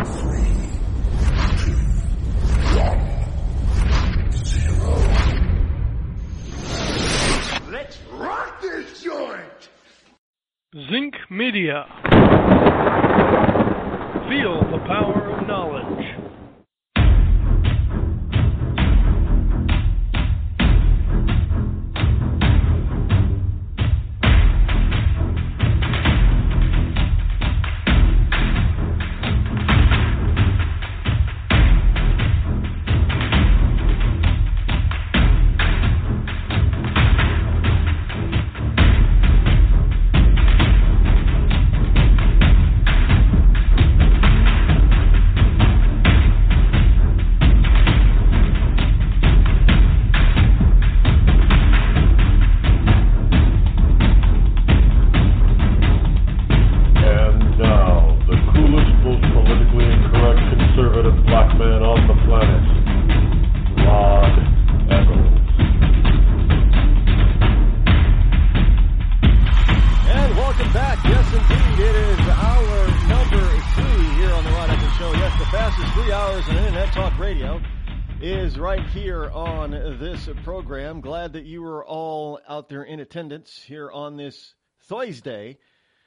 Let's rock this joint! Zinc Media. Feel the power of knowledge. Program. Glad that you were all out there in attendance here on this Thursday,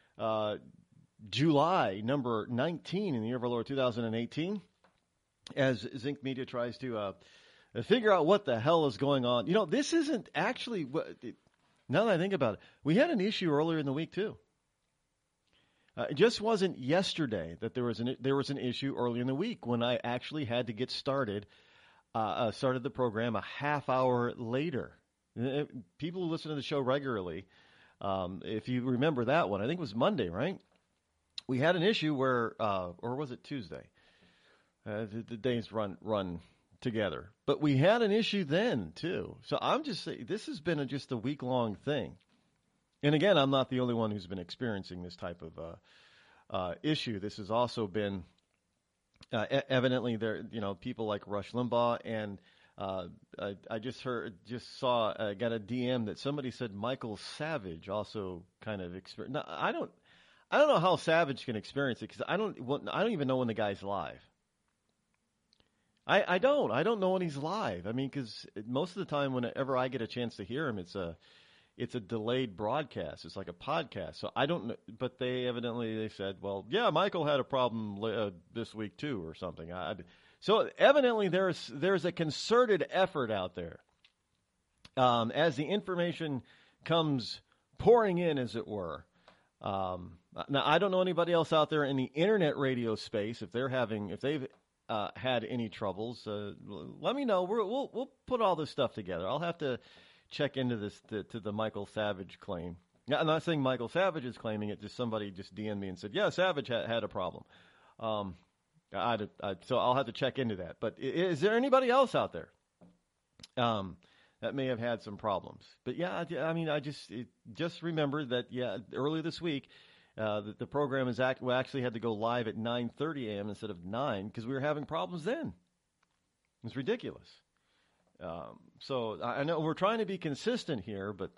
July number 19 in the year of our Lord 2018, as Zinc Media tries to figure out what the hell is going on. You know, this isn't actually, now that I think about it, we had an issue earlier in the week too. It just wasn't yesterday that there was an issue early in the week when I actually had to get started the program a half hour later. People who listen to the show regularly, if you remember that one, I think it was Monday, right? We had an issue where, or was it Tuesday? The days run together. But we had an issue then, too. So I'm just saying, this has been just a week-long thing. And again, I'm not the only one who's been experiencing this type of issue. This has also been... evidently, there, people like Rush Limbaugh, and I got a DM that somebody said Michael Savage also kind of experienced. Now, I don't know how Savage can experience it because I don't even know when the guy's live. I don't know when he's live. I mean, because most of the time, whenever I get a chance to hear him, it's a delayed broadcast. It's like a podcast. So I don't know, but they said, well, yeah, Michael had a problem this week too, or something. So evidently there's a concerted effort out there as the information comes pouring in, as it were. Now I don't know anybody else out there in the internet radio space if they've had any troubles. Let me know. We'll put all this stuff together. I'll have to check into this to the Michael Savage claim. Now, I'm not saying Michael Savage is claiming it. Just somebody just DM'd me and said, yeah, Savage had a problem. So I'll have to check into that. But is there anybody else out there that may have had some problems? But yeah, I mean, just remember that, earlier this week, the program actually had to go live at 9:30 a.m. instead of 9 because we were having problems then. It's ridiculous. So I know we're trying to be consistent here, but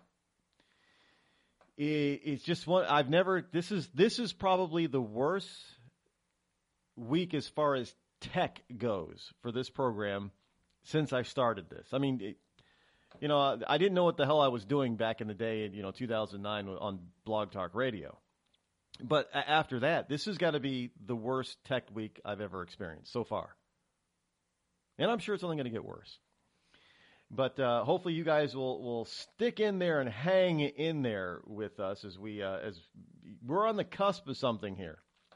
it's just one. This is probably the worst week as far as tech goes for this program since I started this. I mean, I didn't know what the hell I was doing back in the day in 2009 on Blog Talk Radio. But after that, this has got to be the worst tech week I've ever experienced so far. And I'm sure it's only going to get worse. But hopefully you guys will stick in there and hang in there with us as we're on the cusp of something here.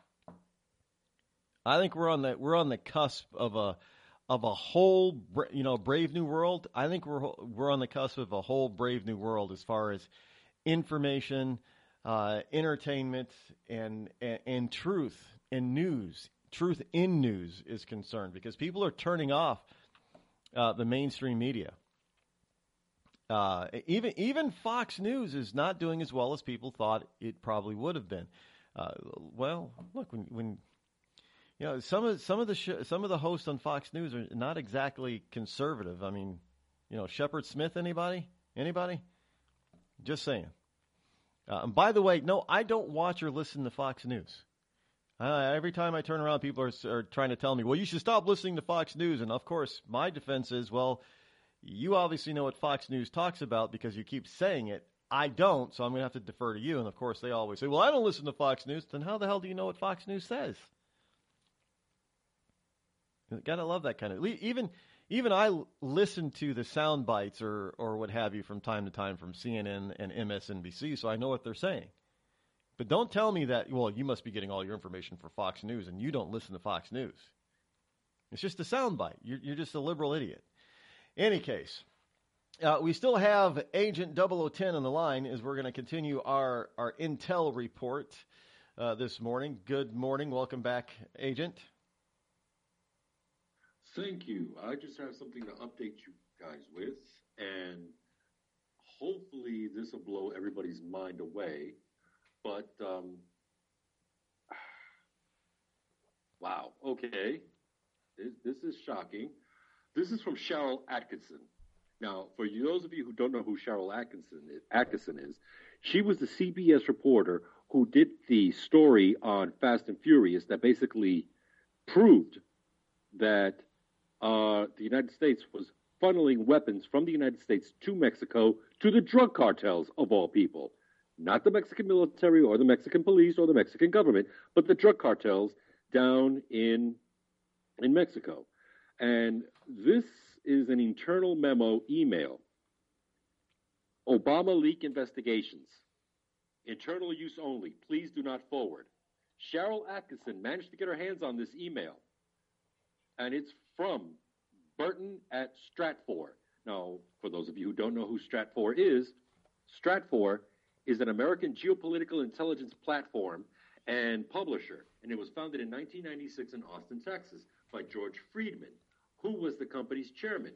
I think we're on the cusp of a whole brave new world. I think we're on the cusp of a whole brave new world as far as information, entertainment, and truth and news. Truth in news is concerned because people are turning off the mainstream media. Even Fox News is not doing as well as people thought it probably would have been. Well, look, when some of the hosts on Fox News are not exactly conservative. I mean, Shepard Smith, anybody? Just saying. And by the way, no, I don't watch or listen to Fox News. Every time I turn around, people are trying to tell me, well, you should stop listening to Fox News. And of course, my defense is, well, you obviously know what Fox News talks about because you keep saying it. I don't, so I'm going to have to defer to you. And of course, they always say, well, I don't listen to Fox News. Then how the hell do you know what Fox News says? You gotta love that kind of. Even I listen to the sound bites or what have you from time to time from CNN and MSNBC, so I know what they're saying. But don't tell me that, well, you must be getting all your information from Fox News and you don't listen to Fox News. It's just a soundbite. You're just a liberal idiot. Any case, we still have Agent 0010 on the line as we're going to continue our intel report this morning. Good morning. Welcome back, Agent. Thank you. I just have something to update you guys with, and hopefully this will blow everybody's mind away. But, wow, okay. This is shocking. This is from Sharyl Attkisson. Now, for those of you who don't know who Sharyl Attkisson is, she was the CBS reporter who did the story on Fast and Furious that basically proved that the United States was funneling weapons from the United States to Mexico to the drug cartels, of all people. Not the Mexican military or the Mexican police or the Mexican government, but the drug cartels down in Mexico. And this is an internal memo email. Obama leak investigations. Internal use only. Please do not forward. Sharyl Attkisson managed to get her hands on this email. And it's from Burton at Stratfor. Now, for those of you who don't know who Stratfor is an American geopolitical intelligence platform and publisher, and it was founded in 1996 in Austin, Texas, by George Friedman, who was the company's chairman.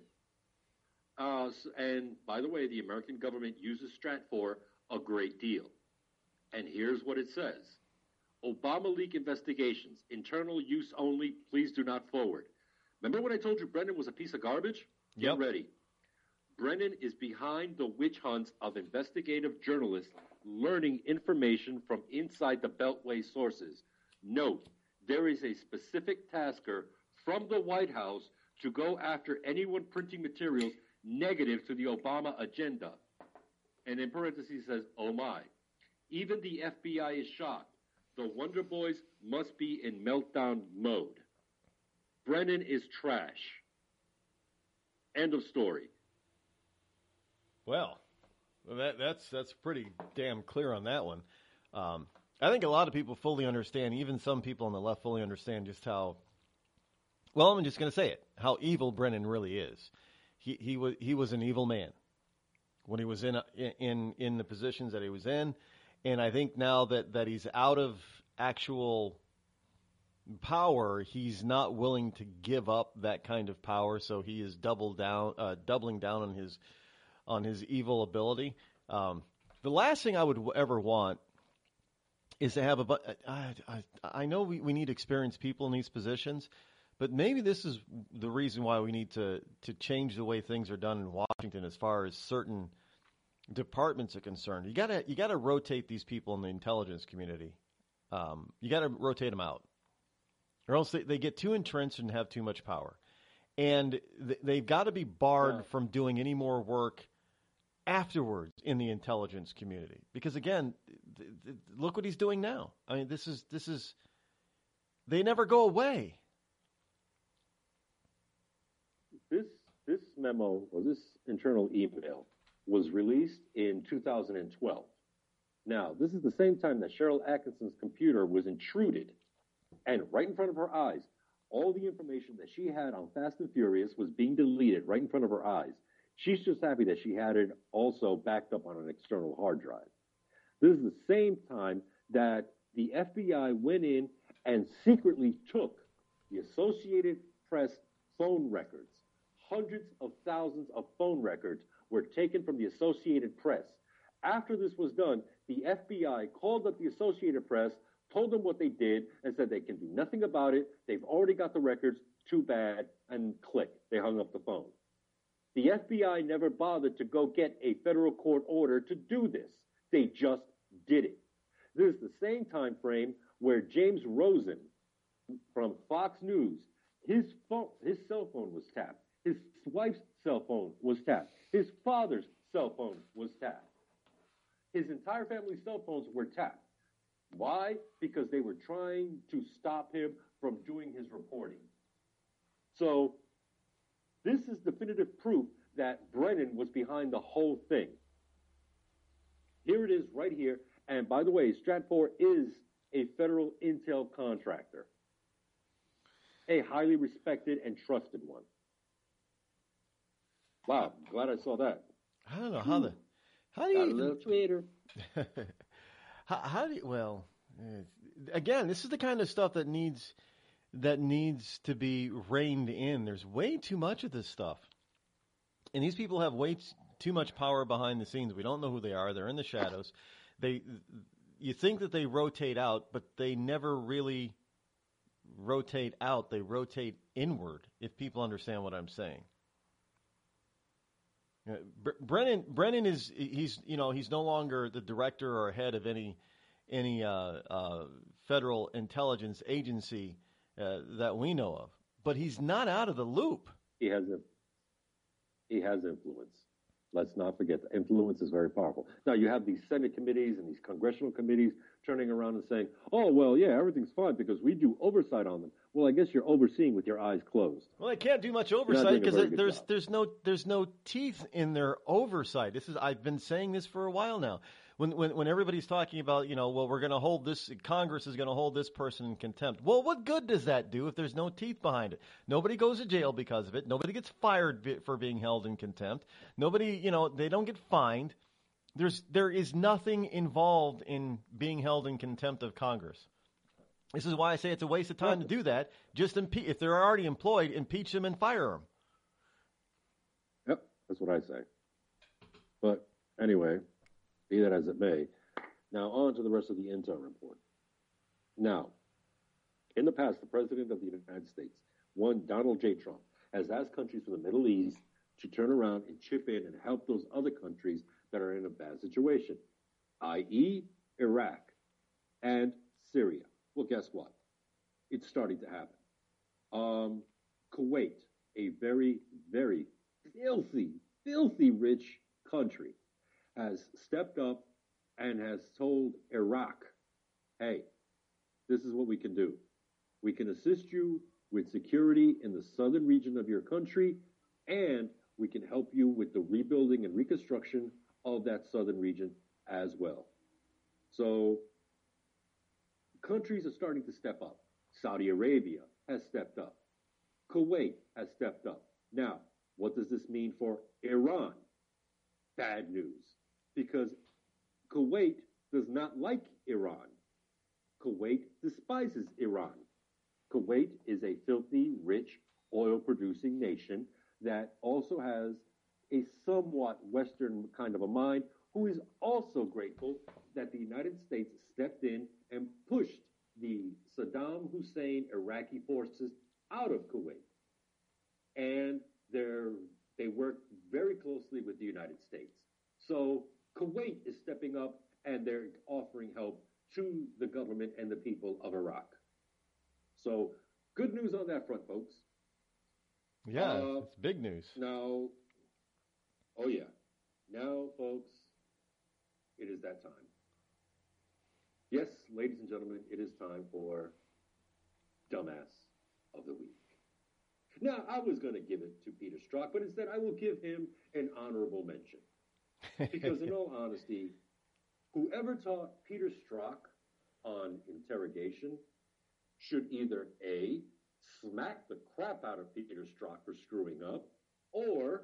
And by the way, the American government uses Stratfor a great deal. And here's what it says. Obama leak investigations, internal use only, please do not forward. Remember when I told you Brennan was a piece of garbage? Get ready. Brennan is behind the witch hunts of investigative journalists learning information from inside the Beltway sources. Note, there is a specific tasker from the White House to go after anyone printing materials negative to the Obama agenda. And in parentheses says, oh my. Even the FBI is shocked. The Wonder Boys must be in meltdown mode. Brennan is trash. End of story. Well, that's pretty damn clear on that one. I think a lot of people fully understand, even some people on the left fully understand just how, well, I'm just going to say it, how evil Brennan really is. He was an evil man when he was in the positions that he was in, and I think now that he's out of actual power, he's not willing to give up that kind of power, so he is doubling down on his evil ability. The last thing I would ever want is to have I know we need experienced people in these positions, but maybe this is the reason why we need to change the way things are done in Washington as far as certain departments are concerned. You gotta rotate these people in the intelligence community. You gotta rotate them out, or else they get too entrenched and have too much power. And they've got to be barred from doing any more work afterwards in the intelligence community. Because again, look what he's doing now. I mean, this is they never go away. This memo, or this internal email, was released in 2012. Now, this is the same time that Sharyl Attkisson's computer was intruded, and right in front of her eyes, all the information that she had on Fast and Furious was being deleted right in front of her eyes. She's just happy that she had it also backed up on an external hard drive. This is the same time that the FBI went in and secretly took the Associated Press phone records. Hundreds of thousands of phone records were taken from the Associated Press. After this was done, the FBI called up the Associated Press, told them what they did, and said they can do nothing about it. They've already got the records. Too bad. And click. They hung up the phone. The FBI never bothered to go get a federal court order to do this. They just did it. This is the same time frame where James Rosen from Fox News, his cell phone was tapped. His wife's cell phone was tapped. His father's cell phone was tapped. His entire family's cell phones were tapped. Why? Because they were trying to stop him from doing his reporting. So this is definitive proof that Brennan was behind the whole thing. Here it is right here. And by the way, Stratfor is a federal intel contractor, a highly respected and trusted one. Wow, glad I saw that. I don't know how do you Got a little Twitter. how do you, well, again, this is the kind of stuff that needs to be reined in. There's way too much of this stuff. And these people have way too much power behind the scenes. We don't know who they are. They're in the shadows. You think that they rotate out, but they never really rotate out. They rotate inward, if people understand what I'm saying. Brennan is he's no longer the director or head of any federal intelligence agency that we know of, but he's not out of the loop. He has influence. Let's not forget that influence is very powerful. Now you have these Senate committees and these congressional committees turning around and saying, "Oh well, yeah, everything's fine because we do oversight on them." Well, I guess you're overseeing with your eyes closed. Well, they can't do much oversight because there's no teeth in their oversight. I've been saying this for a while now. When everybody's talking about, well, we're going to hold this, Congress is going to hold this person in contempt. Well, what good does that do if there's no teeth behind it? Nobody goes to jail because of it. Nobody gets fired for being held in contempt. Nobody, they don't get fined. There is nothing involved in being held in contempt of Congress. This is why I say it's a waste of time to do that. Just if they're already employed, impeach them and fire them. Yep, that's what I say. But anyway, be that as it may, now on to the rest of the intel report. Now, in the past, the President of the United States, one Donald J. Trump, has asked countries from the Middle East to turn around and chip in and help those other countries that are in a bad situation, i.e., Iraq and Syria. Well, guess what? It's starting to happen. Kuwait, a very, very filthy rich country, has stepped up and has told Iraq, hey, this is what we can do. We can assist you with security in the southern region of your country, and we can help you with the rebuilding and reconstruction of that southern region as well. So countries are starting to step up. Saudi Arabia has stepped up. Kuwait has stepped up. Now, what does this mean for Iran? Bad news. Because Kuwait does not like Iran. Kuwait despises Iran. Kuwait is a filthy, rich, oil-producing nation that also has a somewhat Western kind of a mind, who is also grateful that the United States stepped in and pushed the Saddam Hussein Iraqi forces out of Kuwait. And they work very closely with the United States. So Kuwait is stepping up and they're offering help to the government and the people of Iraq. So good news on that front, folks. Yeah, it's big news. Now, oh yeah. Now, folks, it is that time. Yes, ladies and gentlemen, it is time for Dumbass of the Week. Now, I was going to give it to Peter Strzok, but instead I will give him an honorable mention. Because in all honesty, whoever taught Peter Strzok on interrogation should either A, smack the crap out of Peter Strzok for screwing up, or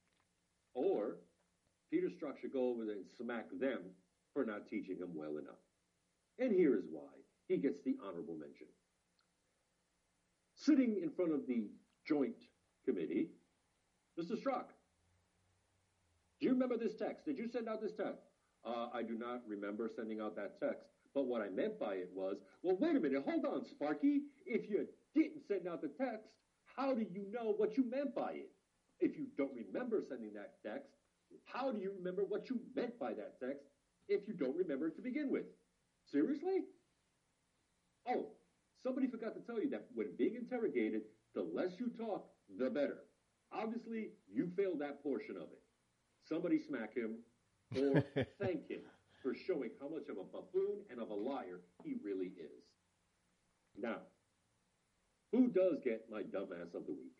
Peter Strzok should go over there and smack them for not teaching him well enough. And here is why he gets the honorable mention. Sitting in front of the Joint Committee, Mr. Strzok, do you remember this text? Did you send out this text? I do not remember sending out that text. But what I meant by it was, well, wait a minute, hold on, Sparky. If you didn't send out the text, how do you know what you meant by it? If you don't remember sending that text, how do you remember what you meant by that text if you don't remember it to begin with? Seriously? Oh, somebody forgot to tell you that when being interrogated, the less you talk, the better. Obviously, you failed that portion of it. Somebody smack him or thank him for showing how much of a buffoon and of a liar he really is. Now, who does get my dumbass of the week?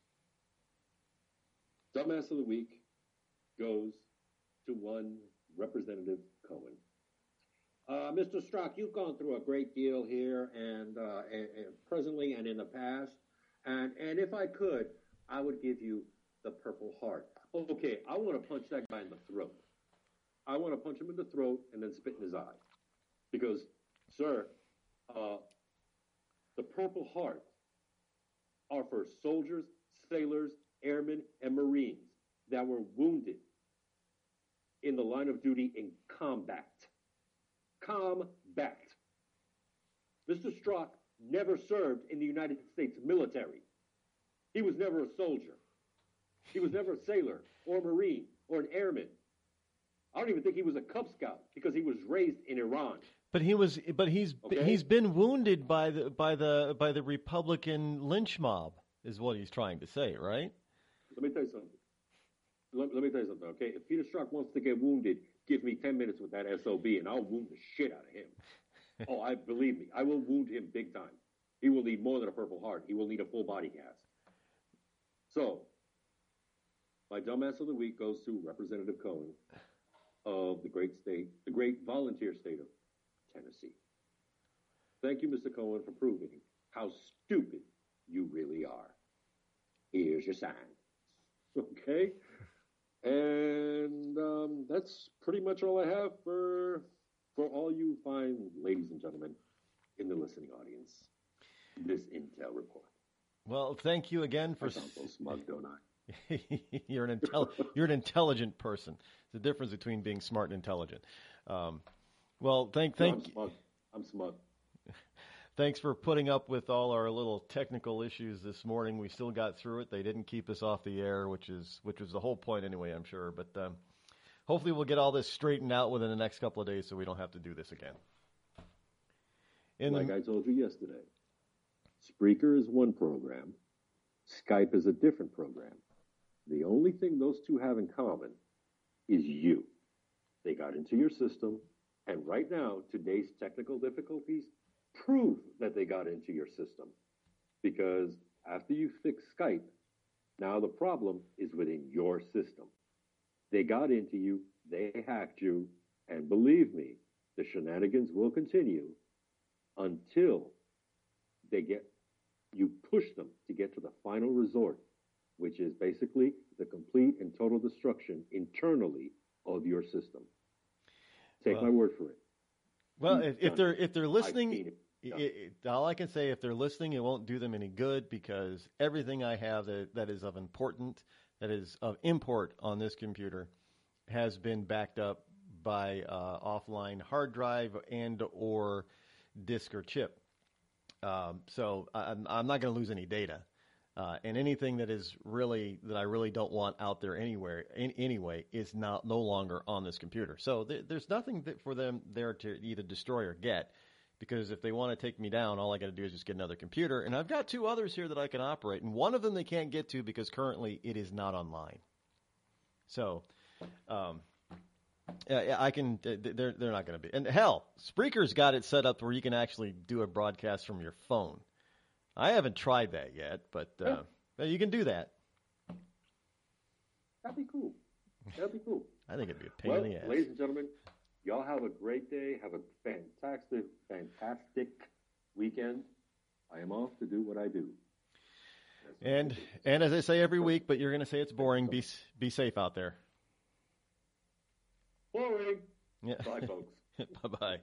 Dumbass of the week goes to one Representative Cohen. Mr. Strzok, you've gone through a great deal here and presently and in the past. And if I could, I would give you the Purple Heart. Okay, I want to punch that guy in the throat. I want to punch him in the throat and then spit in his eye. Because, sir, the Purple Heart are for soldiers, sailors, airmen, and Marines that were wounded in the line of duty in combat. Combat. Mr. Strzok never served in the United States military. He was never a soldier. He was never a sailor or a Marine or an airman. I don't even think he was a Cub Scout because he was raised in Iran. But he's been wounded by the Republican lynch mob, is what he's trying to say, right? Let me tell you something. Let me tell you something, okay? If Peter Strzok wants to get wounded, give me 10 minutes with that SOB, and I'll wound the shit out of him. Believe me, I will wound him big time. He will need more than a Purple Heart. He will need a full body cast. So, my dumbass of the week goes to Representative Cohen of the great volunteer state of Tennessee. Thank you, Mr. Cohen, for proving how stupid you really are. Here's your sign. Okay? And that's pretty much all I have for all you fine ladies and gentlemen in the listening audience. This Intel report. Well, thank you again for. I sound so smug, don't I? You're an intelligent person. It's the difference between being smart and intelligent. Well, thank. I'm smug. Thanks for putting up with all our little technical issues this morning. We still got through it. They didn't keep us off the air, which was the whole point anyway, I'm sure. But hopefully we'll get all this straightened out within the next couple of days so we don't have to do this again. I told you yesterday, Spreaker is one program. Skype is a different program. The only thing those two have in common is you. They got into your system, and right now, today's technical difficulties prove that they got into your system. Because after you fix Skype, now the problem is within your system. They got into you, they hacked you, and believe me, the shenanigans will continue until you push them to get to the final resort, which is basically the complete and total destruction internally of your system. Take my word for it. Well, if they're listening, all I can say, if they're listening, it won't do them any good because everything I have that is of import on this computer has been backed up by offline hard drive and or disk or chip. So I'm not going to lose any data. And anything that I really don't want out there anyway is no longer on this computer. So there's nothing for them there to either destroy or get, because if they want to take me down, all I got to do is just get another computer. And I've got two others here that I can operate, and one of them they can't get to because currently it is not online. So I can. They're not going to be. And hell, Spreaker's got it set up where you can actually do a broadcast from your phone. I haven't tried that yet, but you can do that. That'd be cool. I think it'd be a pain in the ass. Ladies and gentlemen, y'all have a great day. Have a fantastic weekend. I am off to do what I do. And as I say every week, but you're going to say it's boring. Be safe out there. Boring. Yeah. Bye, folks. Bye-bye.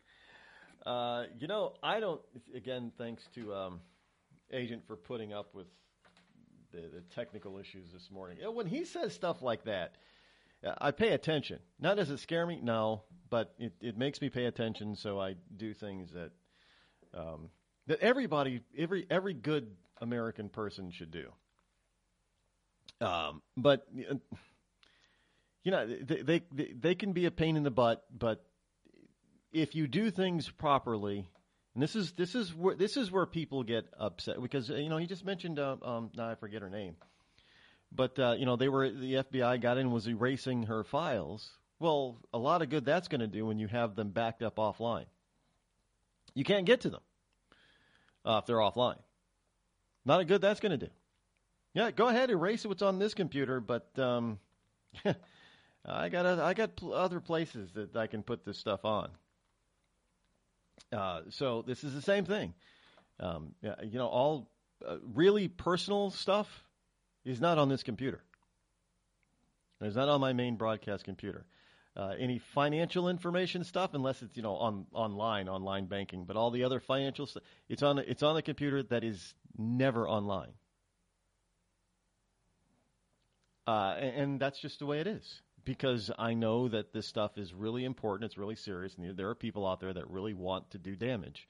I don't. Again, thanks to Agent for putting up with the technical issues this morning. When he says stuff like that, I pay attention. Now, does it scare me? No, but it makes me pay attention, so I do things that everybody, every good American person should do. But they can be a pain in the butt, but if you do things properly And this is where people get upset because he just mentioned now I forget her name, but the FBI got in and was erasing her files. Well, a lot of good that's going to do when you have them backed up offline. You can't get to them if they're offline. Not a good that's going to do. Yeah, go ahead, erase what's on this computer, but I got other places that I can put this stuff on. So this is the same thing. All really personal stuff is not on this computer. It's not on my main broadcast computer. Any financial information stuff, unless it's online banking, but all the other financial stuff, it's on the computer that is never online. And that's just the way it is. Because I know that this stuff is really important, it's really serious, and there are people out there that really want to do damage.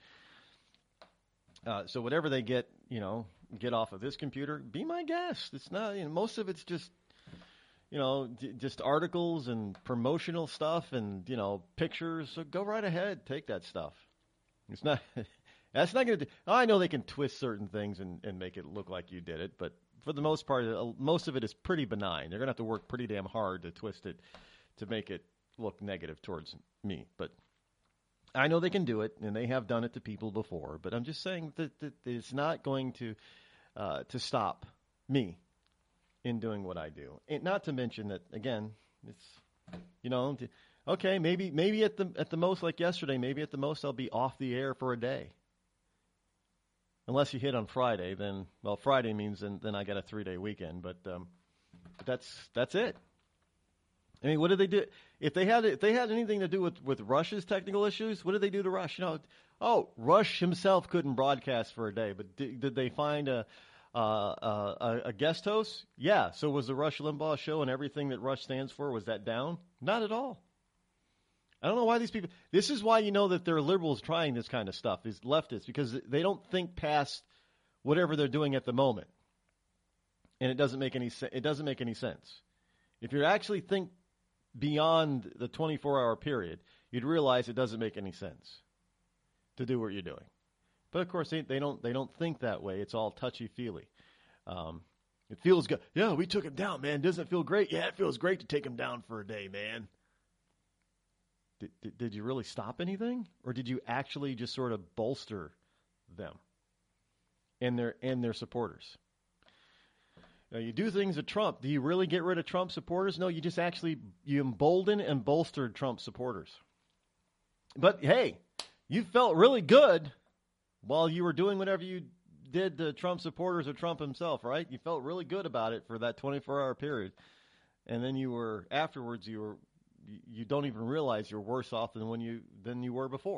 So whatever they get off of this computer, be my guest. It's not, most of it's just, just articles and promotional stuff and, pictures. So go right ahead, take that stuff. It's not, that's not going to do, I know they can twist certain things and make it look like you did it, but for the most part, most of it is pretty benign. They're going to have to work pretty damn hard to twist it to make it look negative towards me. But I know they can do it, and they have done it to people before. But I'm just saying that it's not going to stop me in doing what I do. And not to mention that, again, it's, okay, maybe at the most, like yesterday, maybe at the most I'll be off the air for a day. Unless you hit on Friday, then Friday means then I got a 3-day weekend. But that's it. I mean, what did they do? If they had anything to do with Rush's technical issues, what did they do to Rush? Rush himself couldn't broadcast for a day, but did they find a guest host? Yeah. So was the Rush Limbaugh show and everything that Rush stands for, was that down? Not at all. I don't know why these people. This is why you know that there are liberals trying this kind of stuff, is leftists, because they don't think past whatever they're doing at the moment, and it doesn't make any sense. If you actually think beyond the 24-hour period, you'd realize it doesn't make any sense to do what you're doing. But of course, they don't think that way. It's all touchy-feely. It feels good. Yeah, we took him down, man. Doesn't it feel great? Yeah, it feels great to take him down for a day, man. Did you really stop anything, or did you actually just sort of bolster them and their supporters? Now, you do things to Trump. Do you really get rid of Trump supporters? No, you just you embolden and bolstered Trump supporters. But hey, you felt really good while you were doing whatever you did to Trump supporters or Trump himself, right? You felt really good about it for that 24-hour period, and then afterwards you don't even realize you're worse off than you were before.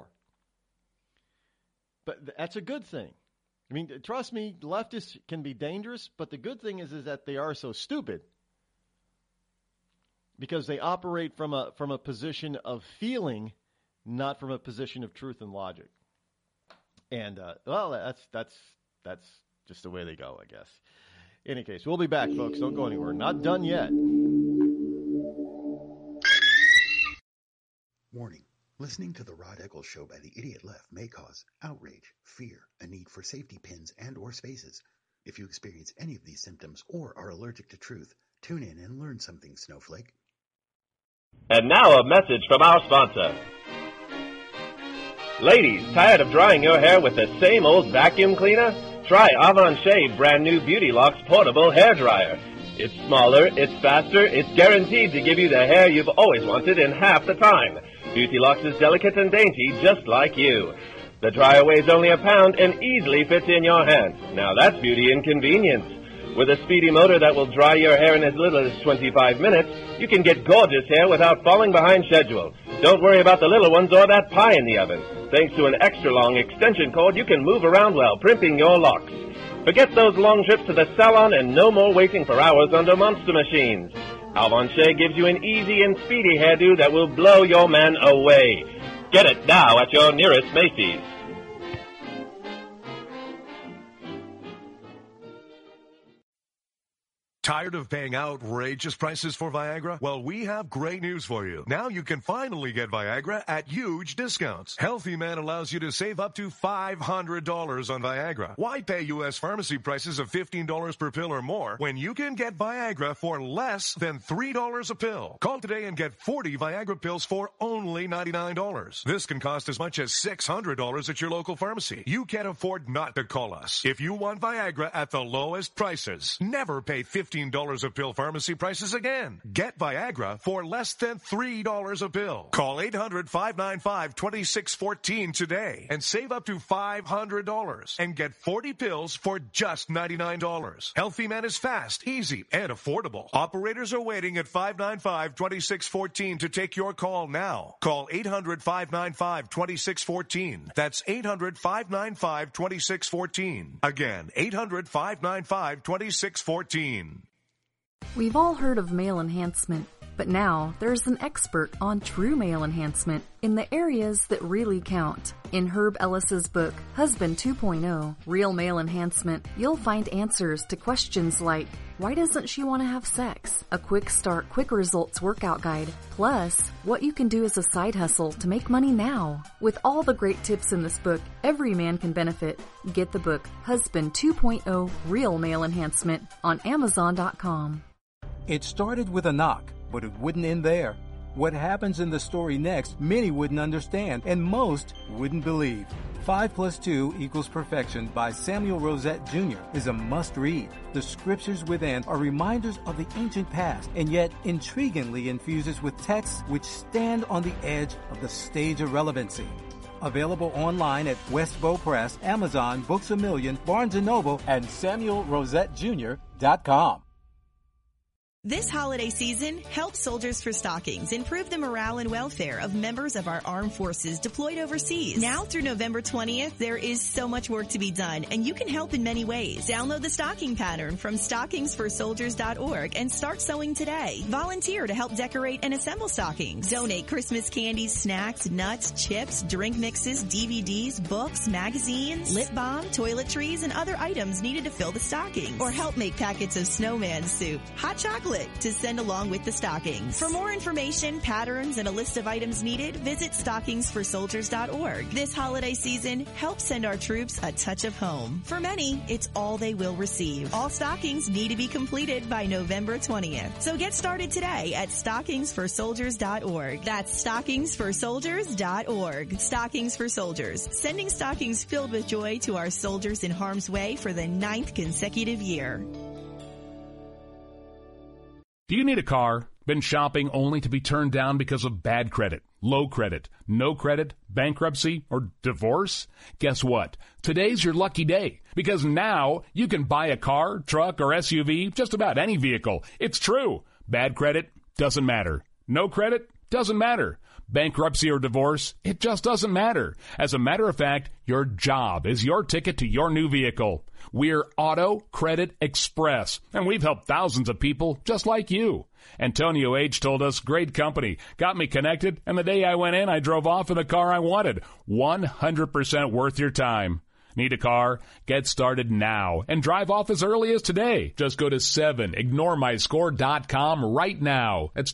But that's a good thing. I mean, trust me, leftists can be dangerous, but the good thing is that they are so stupid because they operate from a position of feeling, not from a position of truth and logic. And that's just the way they go, I guess. In any case, we'll be back, folks. Don't go anywhere. Not done yet. Warning. Listening to the Rod Eccles Show by the Idiot Left may cause outrage, fear, a need for safety pins and or spaces. If you experience any of these symptoms or are allergic to truth, tune in and learn something, Snowflake. And now a message from our sponsor. Ladies, tired of drying your hair with the same old vacuum cleaner? Try Avon Shave brand new Beauty Locks portable hair dryer. It's smaller, it's faster, it's guaranteed to give you the hair you've always wanted in half the time. Beauty Locks is delicate and dainty, just like you. The dryer weighs only a pound and easily fits in your hand. Now that's beauty and convenience. With a speedy motor that will dry your hair in as little as 25 minutes, you can get gorgeous hair without falling behind schedule. Don't worry about the little ones or that pie in the oven. Thanks to an extra-long extension cord, you can move around while primping your locks. Forget those long trips to the salon and no more waiting for hours under monster machines. Alvon Shea gives you an easy and speedy hairdo that will blow your man away. Get it now at your nearest Macy's. Tired of paying outrageous prices for Viagra? Well, we have great news for you. Now you can finally get Viagra at huge discounts. Healthy Man allows you to save up to $500 on Viagra. Why pay U.S. pharmacy prices of $15 per pill or more when you can get Viagra for less than $3 a pill? Call today and get 40 Viagra pills for only $99. This can cost as much as $600 at your local pharmacy. You can't afford not to call us. If you want Viagra at the lowest prices, never pay $15 a pill pharmacy prices again. Get Viagra for less than $3 a pill. Call 800-595-2614 today and save up to $500 and get 40 pills for just $99. Healthy Man is fast, easy, and affordable. Operators are waiting at 595-2614 to take your call now. Call 800-595-2614. That's 800-595-2614. Again, 800-595-2614. We've all heard of male enhancement, but now there's an expert on true male enhancement in the areas that really count. In Herb Ellis's book, Husband 2.0, Real Male Enhancement, you'll find answers to questions like, why doesn't she want to have sex? A quick start, quick results workout guide. Plus, what you can do as a side hustle to make money now. With all the great tips in this book, every man can benefit. Get the book, Husband 2.0, Real Male Enhancement, on Amazon.com. It started with a knock, but it wouldn't end there. What happens in the story next, many wouldn't understand, and most wouldn't believe. 5 + 2 = Perfection by Samuel Rosette Jr. is a must-read. The scriptures within are reminders of the ancient past, and yet intriguingly infuses with texts which stand on the edge of the stage of relevancy. Available online at Westbow Press, Amazon, Books A Million, Barnes & Noble, and SamuelRosetteJr.com. This holiday season, help Soldiers for Stockings improve the morale and welfare of members of our armed forces deployed overseas. Now through November 20th, there is so much work to be done, and you can help in many ways. Download the stocking pattern from stockingsforsoldiers.org and start sewing today. Volunteer to help decorate and assemble stockings. Donate Christmas candies, snacks, nuts, chips, drink mixes, DVDs, books, magazines, lip balm, toiletries, and other items needed to fill the stockings. Or help make packets of snowman soup, hot chocolate, to send along with the stockings. For more information, patterns, and a list of items needed, visit stockingsforsoldiers.org. This holiday season, help send our troops a touch of home. For many, it's all they will receive. All stockings need to be completed by November 20th. So get started today at stockingsforsoldiers.org. That's stockingsforsoldiers.org. Stockings for Soldiers, sending stockings filled with joy to our soldiers in harm's way for the 9th consecutive year. Do you need a car? Been shopping only to be turned down because of bad credit, low credit, no credit, bankruptcy, or divorce? Guess what? Today's your lucky day, because now you can buy a car, truck, or SUV, just about any vehicle. It's true. Bad credit doesn't matter. No credit doesn't matter. Bankruptcy or divorce, it just doesn't matter. As a matter of fact, your job is your ticket to your new vehicle. We're Auto Credit Express, and we've helped thousands of people just like you. Antonio H. told us, great company, got me connected, and the day I went in, I drove off in the car I wanted. 100% worth your time. Need a car? Get started now and drive off as early as today. Just go to 7ignoremyscore.com right now. That's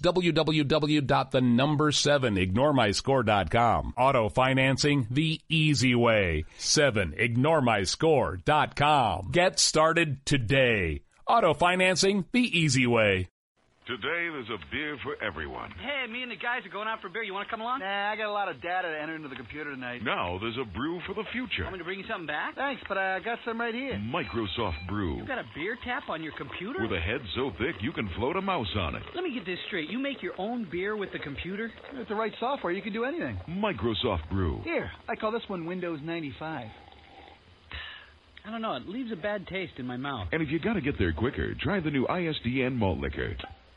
www.7ignoremyscore.com. Auto financing the easy way. 7ignoremyscore.com. Get started today. Auto financing the easy way. Today, there's a beer for everyone. Hey, me and the guys are going out for beer. You want to come along? Nah, I got a lot of data to enter into the computer tonight. Now, there's a brew for the future. Want me to bring you something back? Thanks, but I got some right here. Microsoft Brew. You got a beer tap on your computer? With a head so thick you can float a mouse on it. Let me get this straight. You make your own beer with the computer? With the right software, you can do anything. Microsoft Brew. Here, I call this one Windows 95. I don't know. It leaves a bad taste in my mouth. And if you got to get there quicker, try the new ISDN malt liquor.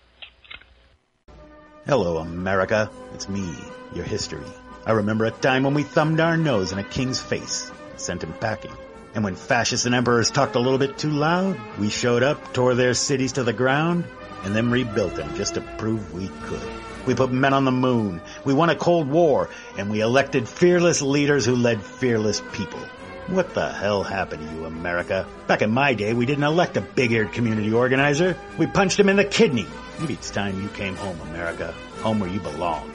Hello, America. It's me, your history. I remember a time when we thumbed our nose in a king's face, sent him packing. And when fascists and emperors talked a little bit too loud, we showed up, tore their cities to the ground, and then rebuilt them just to prove we could. We put men on the moon, we won a Cold War, and we elected fearless leaders who led fearless people. What the hell happened to you, America? Back in my day, we didn't elect a big-eared community organizer. We punched him in the kidney. Maybe it's time you came home, America. Home where you belong.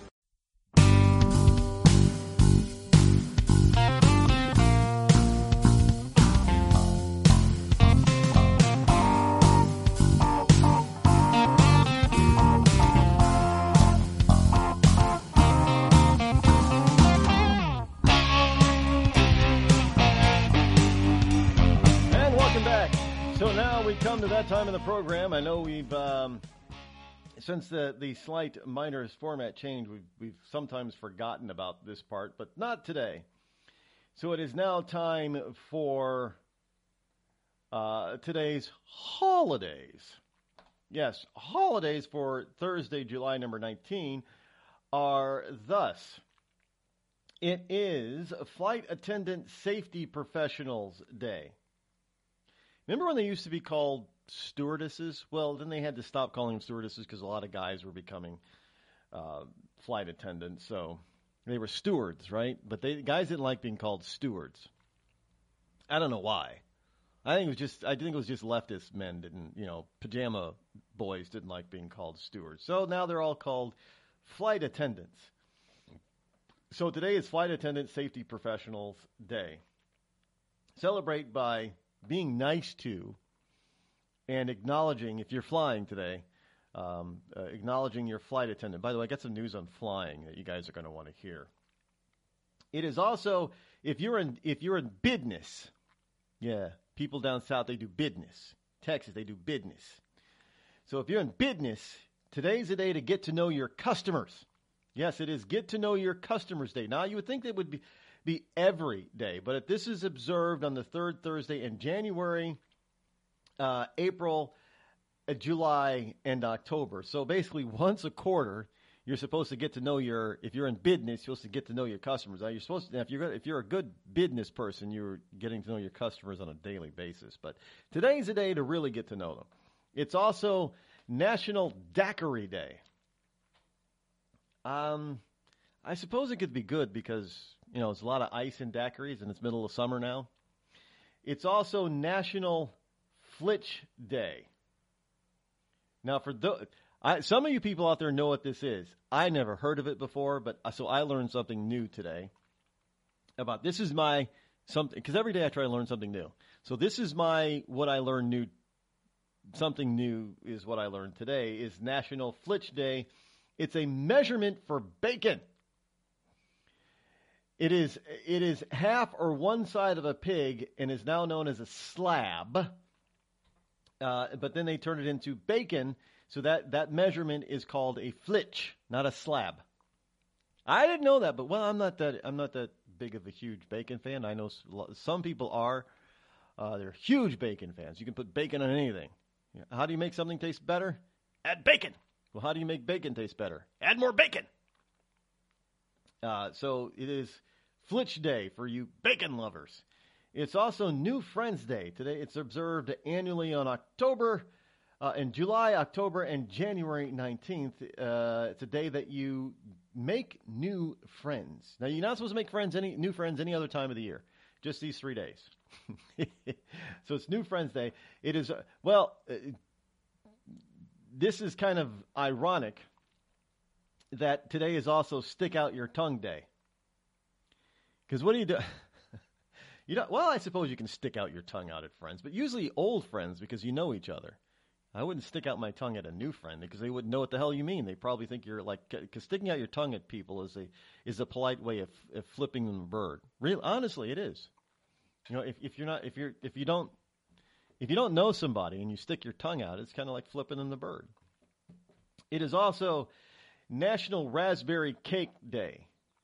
Come to that time in the program. I know we've since the slight minor format change, we've sometimes forgotten about this part, but not today. So it is now time for today's holidays. Yes, holidays for Thursday, July number 19 are thus. It is Flight Attendant Safety Professionals Day. Remember when they used to be called stewardesses? Well, then they had to stop calling them stewardesses because a lot of guys were becoming flight attendants. So they were stewards, right? But guys didn't like being called stewards. I don't know why. I think it was just leftist men didn't, pajama boys didn't like being called stewards. So now they're all called flight attendants. So today is Flight Attendant Safety Professionals Day. Celebrate by being nice to and acknowledging, if you're flying today, acknowledging your flight attendant. By the way, I got some news on flying that you guys are going to want to hear. It is also, if you're in business, people down south, they do business. Texas, they do business. So if you're in business, today's the day to get to know your customers. Yes, it is Get to Know Your Customers Day. Now, you would think that would be every day, but this is observed on the third Thursday in January, April, July, and October. So basically, once a quarter, you're supposed to get to know if you're in business, you're supposed to get to know your customers. Now, you're supposed to, if you're a good business person, you're getting to know your customers on a daily basis. But today's the day to really get to know them. It's also National Daiquiri Day. I suppose it could be good because it's a lot of ice in daiquiris, and it's middle of summer now. It's also National Flitch Day. Now, some of you people out there know what this is. I never heard of it before, so I learned something new today about this is my something, because every day I try to learn something new. So this is what I learned new. Something new is what I learned today is National Flitch Day. It's a measurement for bacon. It is half or one side of a pig and is now known as a slab. But then they turn it into bacon, so that measurement is called a flitch, not a slab. I didn't know that, but I'm not that big of a huge bacon fan. I know some people are. They're huge bacon fans. You can put bacon on anything. How do you make something taste better? Add bacon. Well, how do you make bacon taste better? Add more bacon. So it is Flitch Day for you bacon lovers. It's also New Friends Day. Today it's observed annually on in July, October, and January 19th. It's a day that you make new friends. Now, you're not supposed to make new friends any other time of the year. Just these 3 days. So it's New Friends Day. It is, this is kind of ironic that today is also Stick Out Your Tongue Day. Because what do you do? I suppose you can stick out your tongue out at friends, but usually old friends because you know each other. I wouldn't stick out my tongue at a new friend because they wouldn't know what the hell you mean. They probably think you're because sticking out your tongue at people is a polite way of flipping them a bird. Honestly, it is. If you don't know somebody and you stick your tongue out, it's kind of like flipping them the bird. It is also National Raspberry Cake Day.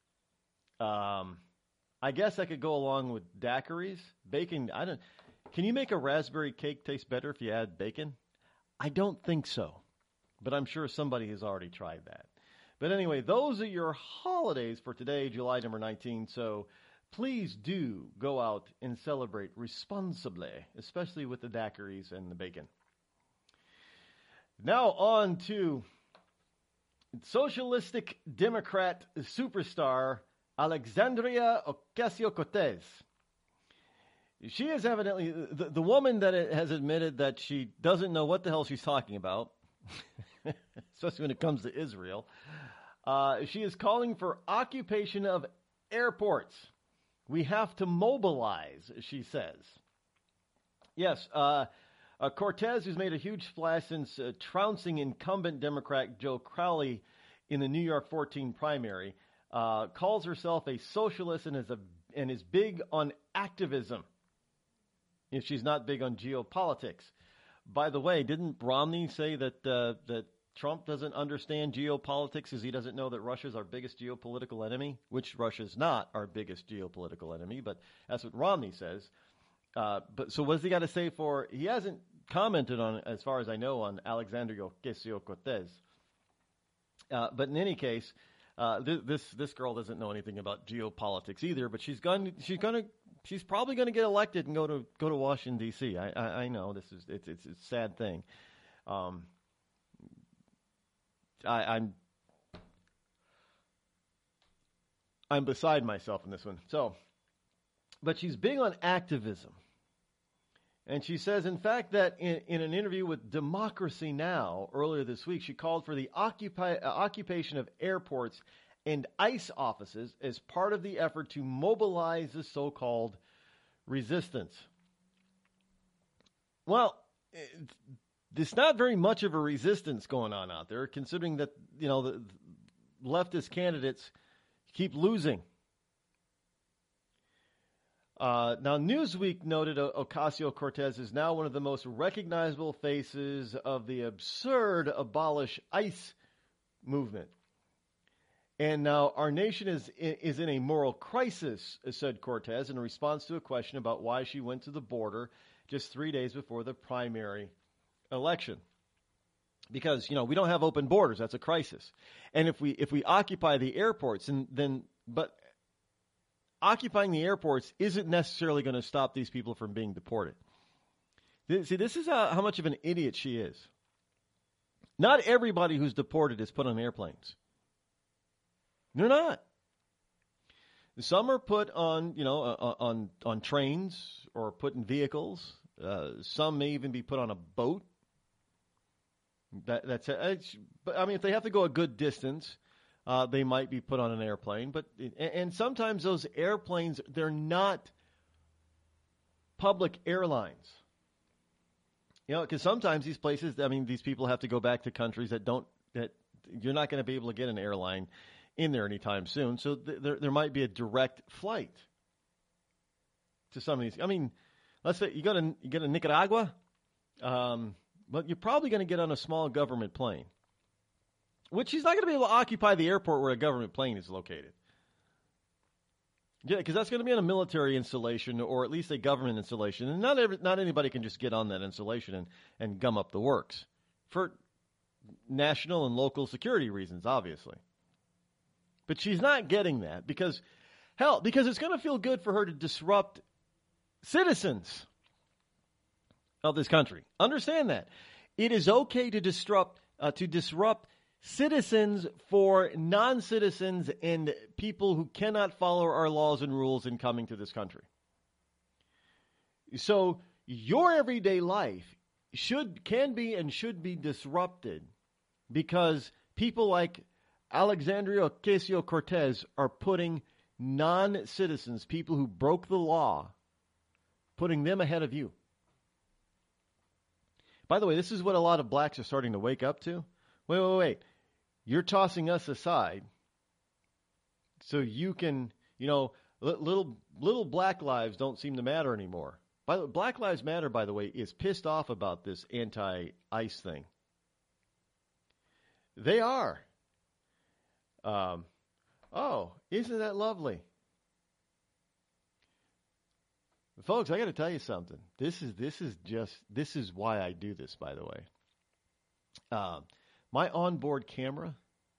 I guess I could go along with daiquiris. Bacon, can you make a raspberry cake taste better if you add bacon? I don't think so, but I'm sure somebody has already tried that. But anyway, those are your holidays for today, July number 19. So please do go out and celebrate responsibly, especially with the daiquiris and the bacon. Now on to socialistic Democrat superstar Alexandria Ocasio-Cortez. She is evidently the woman that has admitted that she doesn't know what the hell she's talking about, especially when it comes to Israel. She is calling for occupation of airports. We have to mobilize, she says. Yes, Cortez, who's made a huge splash since trouncing incumbent Democrat Joe Crowley in the New York 14 primary, calls herself a socialist and is big on activism. If she's not big on geopolitics. By the way, didn't Romney say that Trump doesn't understand geopolitics because he doesn't know that Russia's our biggest geopolitical enemy? Which Russia's not our biggest geopolitical enemy, but that's what Romney says. But so what does he got to say for? He hasn't commented on, as far as I know, on Alexandria Ocasio-Cortez. But in any case, this girl doesn't know anything about geopolitics either. But she's probably going to get elected and go to Washington D.C. I know it's a sad thing. I'm beside myself in this one. So, but she's big on activism. And she says, in fact, that in an interview with Democracy Now! Earlier this week, she called for the occupation of airports and ICE offices as part of the effort to mobilize the so-called resistance. Well, there's not very much of a resistance going on out there, considering that, the leftist candidates keep losing. Now, Newsweek noted Ocasio-Cortez is now one of the most recognizable faces of the absurd abolish ICE movement. And now our nation is in a moral crisis, said Cortez in response to a question about why she went to the border just 3 days before the primary election. Because, we don't have open borders. That's a crisis. And if we occupy the airports, but occupying the airports isn't necessarily going to stop these people from being deported. See, this is how much of an idiot she is. Not everybody who's deported is put on airplanes. They're not. Some are put on, on trains or put in vehicles. Some may even be put on a boat. That's it. But I mean, if they have to go a good distance, they might be put on an airplane. And sometimes those airplanes, they're not public airlines. Because sometimes these places, these people have to go back to countries that you're not going to be able to get an airline in there anytime soon. So there might be a direct flight to some of these. Let's say you go to Nicaragua, but you're probably going to get on a small government plane, which he's not going to be able to occupy the airport where a government plane is located. Yeah, because that's going to be on a military installation or at least a government installation. And not anybody can just get on that installation and gum up the works for national and local security reasons, obviously. But she's not getting that because it's going to feel good for her to disrupt citizens of this country. Understand that. It is okay to disrupt citizens for non-citizens and people who cannot follow our laws and rules in coming to this country. So your everyday life can be and should be disrupted because people like Alexandria Ocasio-Cortez are putting non-citizens, people who broke the law, putting them ahead of you. By the way, this is what a lot of blacks are starting to wake up to. Wait. You're tossing us aside so you can, little black lives don't seem to matter anymore. Black Lives Matter, by the way, is pissed off about this anti-ICE thing. They are. Isn't that lovely? Folks, I got to tell you something. This is why I do this, by the way. My onboard camera,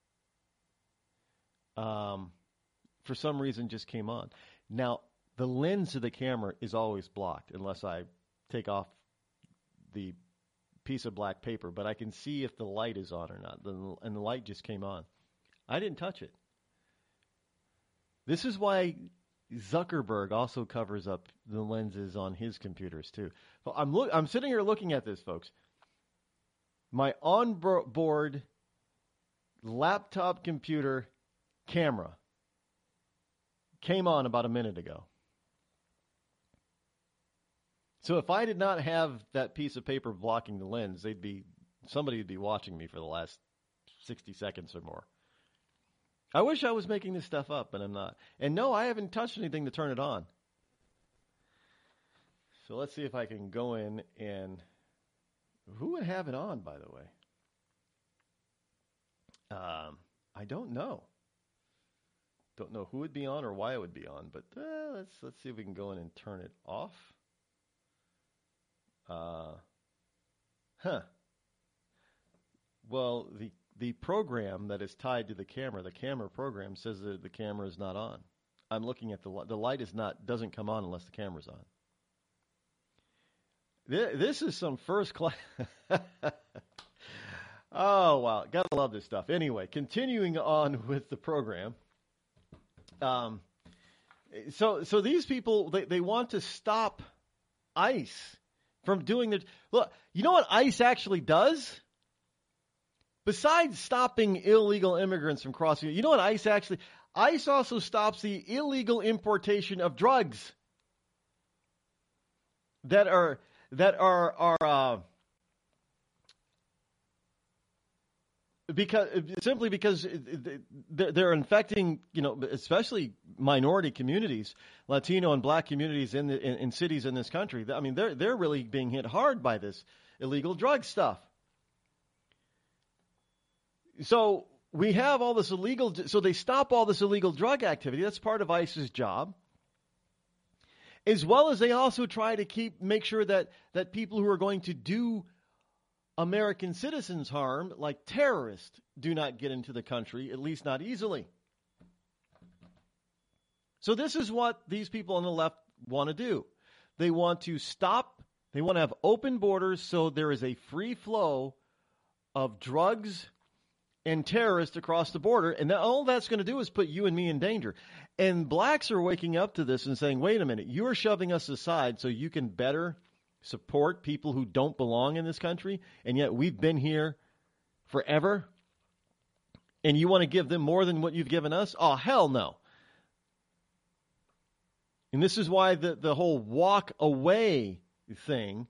for some reason, just came on. Now, the lens of the camera is always blocked unless I take off the piece of black paper, but I can see if the light is on or not, and the light just came on. I didn't touch it. This is why Zuckerberg also covers up the lenses on his computers too. So I'm sitting here looking at this, folks. My onboard laptop computer camera came on about a minute ago. So if I did not have that piece of paper blocking the lens, somebody would be watching me for the last 60 seconds or more. I wish I was making this stuff up, but I'm not. And no, I haven't touched anything to turn it on. So let's see if I can go in and... Who would have it on, by the way? I don't know. Don't know who would be on or why it would be on, but let's see if we can go in and turn it off. Well, the program that is tied to the camera program says that the camera is not on. I'm looking at the light doesn't come on unless the camera's on. This is some first class. Oh, wow. Gotta love this stuff. Anyway, continuing on with the program. So these people, they want to stop ICE from doing their... Look, you know what ICE actually does? Besides stopping illegal immigrants from crossing, you know what ICE actually... ICE also stops the illegal importation of drugs that are because they're infecting, especially minority communities, Latino and Black communities in cities in this country. I mean, they're really being hit hard by this illegal drug stuff. So we have all this illegal. So they stop all this illegal drug activity. That's part of ICE's job. As well as they also try to make sure that people who are going to do American citizens harm, like terrorists, do not get into the country, at least not easily. So this is what these people on the left want to do. They want to have open borders so there is a free flow of drugs and terrorists across the border, and all that's going to do is put you and me in danger. And blacks are waking up to this and saying, wait a minute, you are shoving us aside so you can better support people who don't belong in this country, and yet we've been here forever, and you want to give them more than what you've given us? Oh, hell no. And this is why the whole walk away thing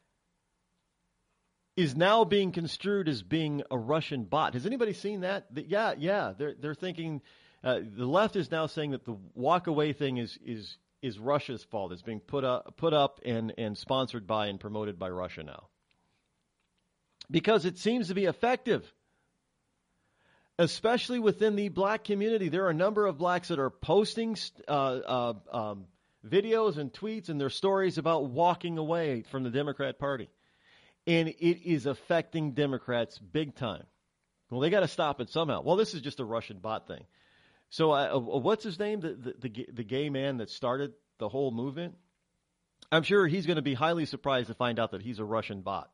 is now being construed as being a Russian bot. Has anybody seen that? Yeah. They're thinking the left is now saying that the walk away thing is Russia's fault. It's being put up and sponsored by and promoted by Russia now, because it seems to be effective, especially within the black community. There are a number of blacks that are posting videos and tweets and their stories about walking away from the Democrat Party. And it is affecting Democrats big time. Well, they got to stop it somehow. Well, this is just a Russian bot thing. So what's his name? The gay man that started the whole movement? I'm sure he's going to be highly surprised to find out that he's a Russian bot.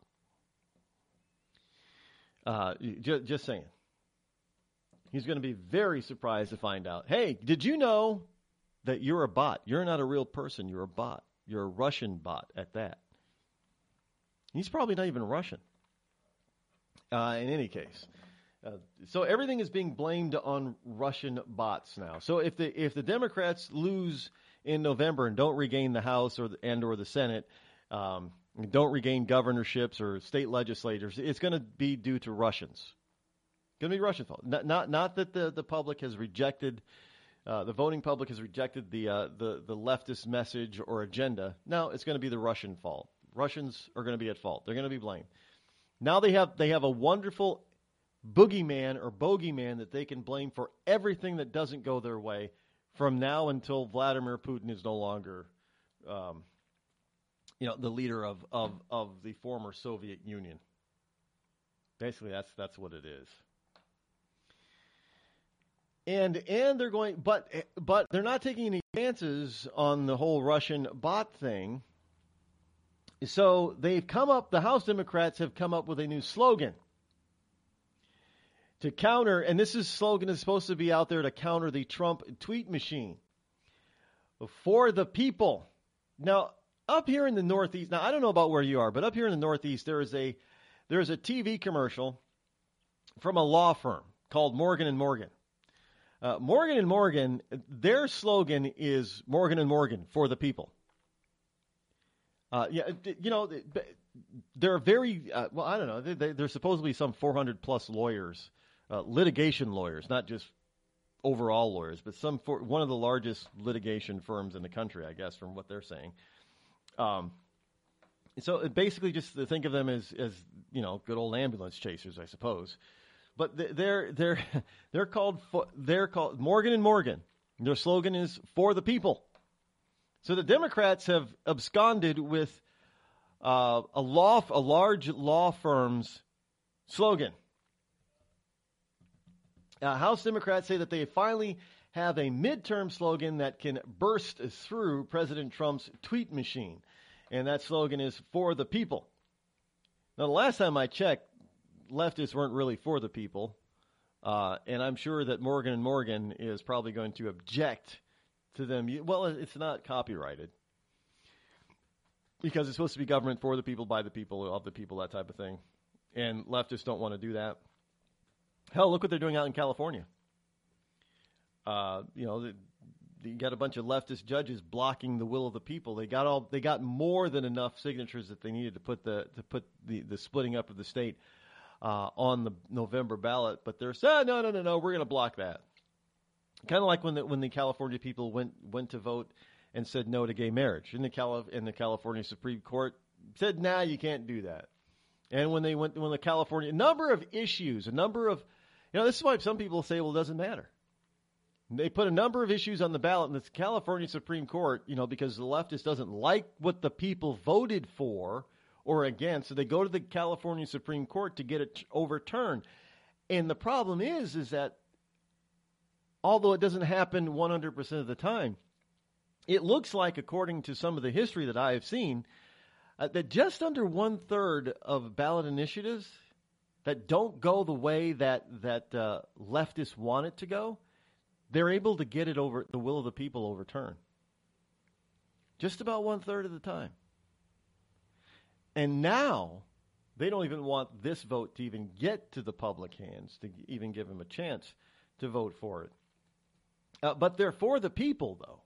Just saying. He's going to be very surprised to find out, hey, did you know that you're a bot? You're not a real person. You're a bot. You're a Russian bot at that. He's probably not even Russian. In any case. So everything is being blamed on Russian bots now. So if the Democrats lose in November and don't regain the House or the Senate, don't regain governorships or state legislators, it's going to be due to Russians. It's going to be Russian fault. Not that the public has rejected, the voting public has rejected the leftist message or agenda. No, it's going to be the Russian fault. Russians are going to be at fault. They're going to be blamed. Now they have a wonderful boogeyman or bogeyman that they can blame for everything that doesn't go their way from now until Vladimir Putin is no longer, the leader of the former Soviet Union. Basically, that's what it is. And they're going, but they're not taking any chances on the whole Russian bot thing. So the House Democrats have come up with a new slogan to counter, and this slogan is supposed to be out there to counter the Trump tweet machine. for the people. Now, up here in the Northeast, now I don't know about where you are, but up here in the Northeast, there is a TV commercial from a law firm called Morgan & Morgan. Morgan & Morgan, their slogan is Morgan & Morgan for the people. They're very, well, I don't know, they're supposedly some 400-plus lawyers, litigation lawyers, not just overall lawyers, but one of the largest litigation firms in the country, I guess, from what they're saying. So basically just think of them as good old ambulance chasers, I suppose. But they're called Morgan & Morgan. Their slogan is for the people. So the Democrats have absconded with a large law firm's slogan. House Democrats say that they finally have a midterm slogan that can burst through President Trump's tweet machine. And that slogan is for the people. Now, the last time I checked, leftists weren't really for the people. And I'm sure that Morgan & Morgan is probably going to object to them. Well, it's not copyrighted because it's supposed to be government for the people, by the people, of the people, that type of thing. And leftists don't want to do that. Hell, look what they're doing out in California. You got a bunch of leftist judges blocking the will of the people. They got more than enough signatures that they needed to put the splitting up of the state on the November ballot. But they're saying, no, we're going to block that. Kind of like when the California people went to vote and said no to gay marriage, and the California Supreme Court said, nah, you can't do that. And when the California number of issues, this is why some people say, well, it doesn't matter. They put a number of issues on the ballot in the California Supreme Court, because the leftist doesn't like what the people voted for or against, so they go to the California Supreme Court to get it overturned. And the problem is that although it doesn't happen 100% of the time, it looks like, according to some of the history that I have seen, that just under 1/3 of ballot initiatives that don't go the way that leftists want it to go, they're able to get it over the will of the people overturned. Just about 1/3 of the time. And now they don't even want this vote to even get to the public hands, to even give them a chance to vote for it. But they're for the people, though.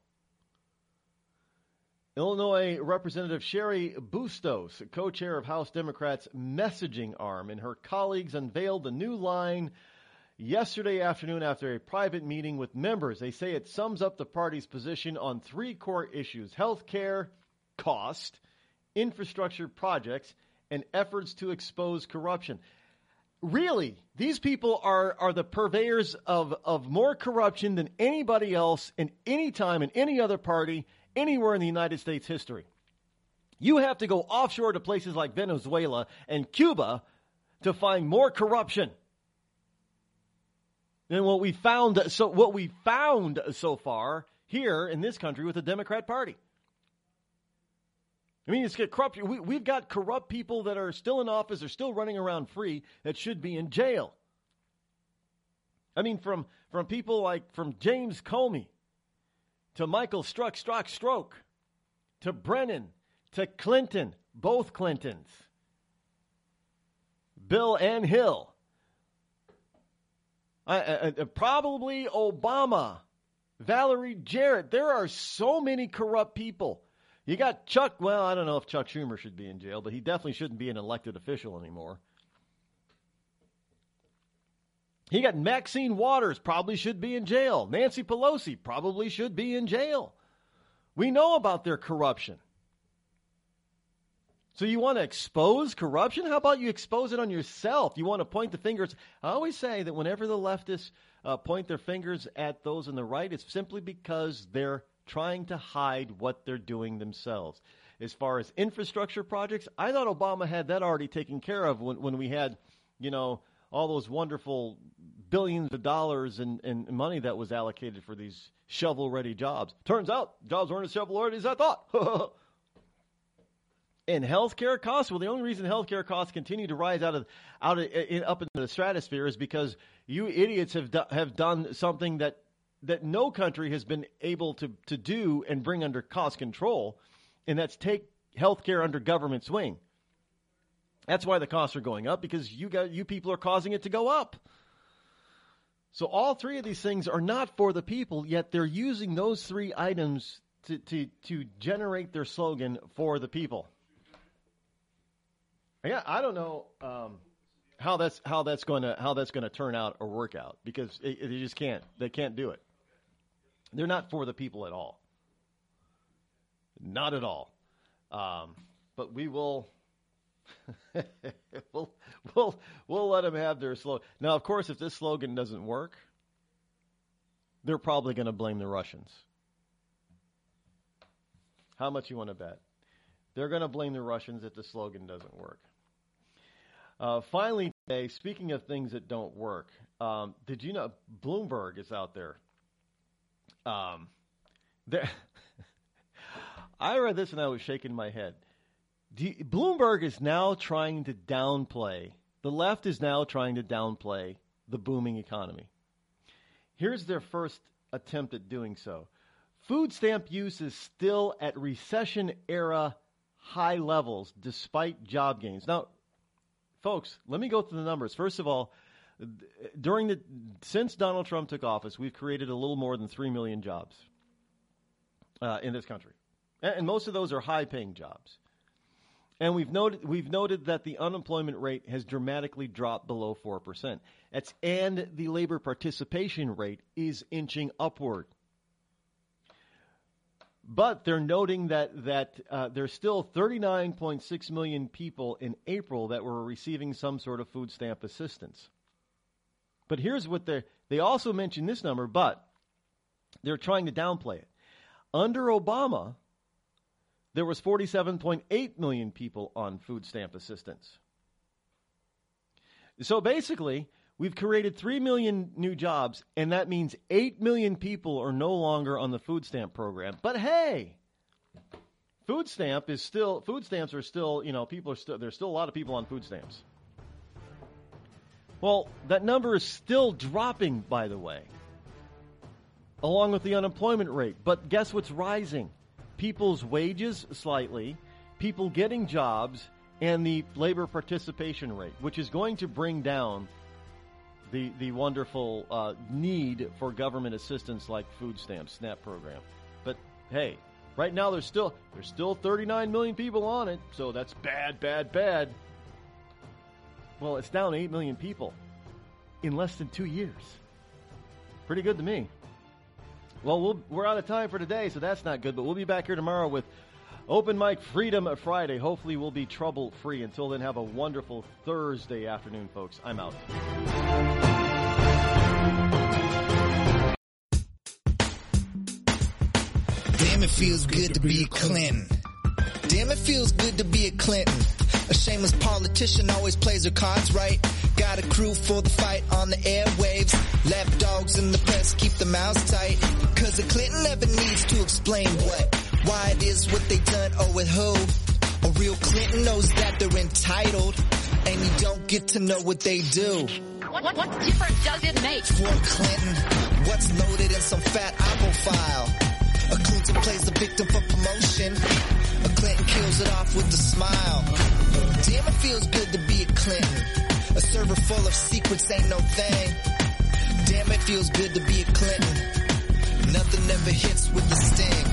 Illinois Representative Cheri Bustos, co-chair of House Democrats' messaging arm, and her colleagues unveiled the new line yesterday afternoon after a private meeting with members. They say it sums up the party's position on 3 core issues: health care, cost, infrastructure projects, and efforts to expose corruption. Really, these people are the purveyors of more corruption than anybody else in any time in any other party anywhere in the United States history. You have to go offshore to places like Venezuela and Cuba to find more corruption than what we found so far here in this country with the Democrat Party. I mean, it's corrupt. We've got corrupt people that are still in office, are still running around free, that should be in jail. I mean, from people like from James Comey to Michael Strzok, to Brennan, to Clinton, both Clintons, Bill and Hill, probably Obama, Valerie Jarrett. There are so many corrupt people. You got Chuck, well, I don't know if Chuck Schumer should be in jail, but he definitely shouldn't be an elected official anymore. You got Maxine Waters, probably should be in jail. Nancy Pelosi probably should be in jail. We know about their corruption. So you want to expose corruption? How about you expose it on yourself? You want to point the fingers? I always say that whenever the leftists point their fingers at those on the right, it's simply because they're trying to hide what they're doing themselves. As far as infrastructure projects, I thought Obama had that already taken care of when we had, all those wonderful billions of dollars and money that was allocated for these shovel-ready jobs. Turns out jobs weren't as shovel-ready as I thought. And healthcare costs, well, the only reason healthcare costs continue to rise up into the stratosphere is because you idiots have done something that that no country has been able to do and bring under cost control, and that's take healthcare under government swing. That's why the costs are going up, because you people are causing it to go up. So all three of these things are not for the people, yet they're using those three items to generate their slogan for the people. Yeah, I don't know how that's going to turn out or work out, because they just can't. They can't do it. They're not for the people at all. Not at all. But we will. we'll let them have their slogan. Now, of course, if this slogan doesn't work, they're probably going to blame the Russians. How much you want to bet? They're going to blame the Russians if the slogan doesn't work. Finally, today, speaking of things that don't work, did you know Bloomberg is out there? I read this and I was shaking my head. Bloomberg is now trying to downplay, the left is now trying to downplay the booming economy. Here's their first attempt at doing so. Food stamp use is still at recession-era high levels despite job gains. Now, folks, let me go through the numbers. First of all, since Donald Trump took office, we've created a little more than 3 million jobs in this country. And most of those are high-paying jobs. And we've noted that the unemployment rate has dramatically dropped below 4%. And the labor participation rate is inching upward. But they're noting that there's still 39.6 million people in April that were receiving some sort of food stamp assistance. But here's what they also mentioned this number, but they're trying to downplay it. Under Obama, there was 47.8 million people on food stamp assistance. So basically, we've created 3 million new jobs, and that means 8 million people are no longer on the food stamp program. But hey, food stamps are still, there's still a lot of people on food stamps. Well, that number is still dropping, by the way, along with the unemployment rate. But guess what's rising? People's wages slightly, people getting jobs, and the labor participation rate, which is going to bring down the wonderful need for government assistance like food stamps, SNAP program. But hey, right now there's still 39 million people on it, so that's bad. Well, it's down 8 million people in less than 2 years. Pretty good to me. Well, we're out of time for today, so that's not good, but we'll be back here tomorrow with Open Mic Freedom Friday. Hopefully we'll be trouble-free. Until then, have a wonderful Thursday afternoon, folks. I'm out. Damn, it feels good to be a Clinton. Damn, it feels good to be a Clinton. A shameless politician always plays her cards right. Got a crew for the fight on the airwaves. Lapdogs in the press keep their mouths tight. Cause a Clinton never needs to explain why it is what they done or with who. A real Clinton knows that they're entitled. And you don't get to know what they do. What difference does it make? For Clinton, what's loaded in some fat apple file? A Clinton plays the victim for promotion. A Clinton kills it off with a smile. Damn, it feels good to be a Clinton. A server full of secrets ain't no thing. Damn, it feels good to be a Clinton. Nothing ever hits with the sting.